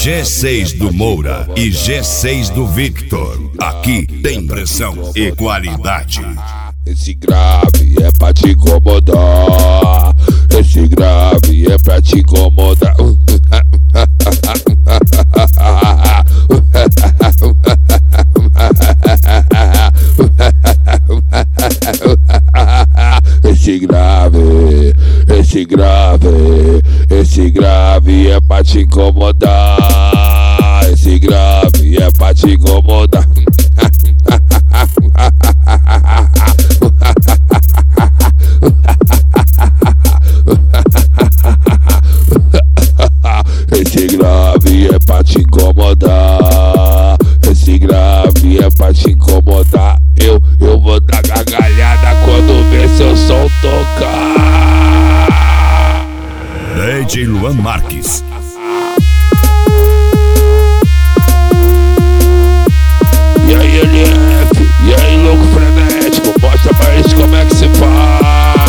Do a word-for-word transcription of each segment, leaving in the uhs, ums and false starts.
G seis do Moura e G seis do Victor. Aqui tem pressão e qualidade. Esse grave é pra te incomodar. Esse grave é pra te incomodar. Esse grave, esse grave, esse grave é pra te incomodar. Esse grave é pra te incomodar. Esse grave é pra te incomodar. Esse grave é pra te incomodar. Eu, eu vou dar gargalhada quando ver seu som tocar. D J Luan Marques. E aí, L F? E aí, louco frenético? Mostra pra eles como é que se faz.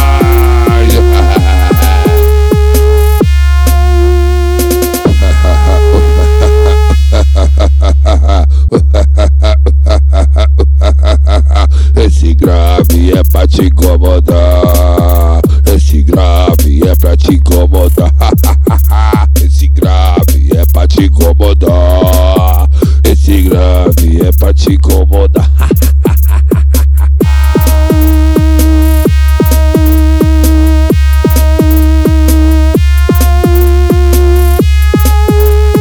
Esse grave é pra te incomodar. Esse grave é pra te incomodar. Esse grave é pra te incomodar. Esse grave é pra te incomodar.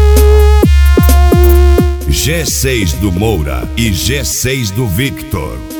G seis do Moura e G seis do Victor.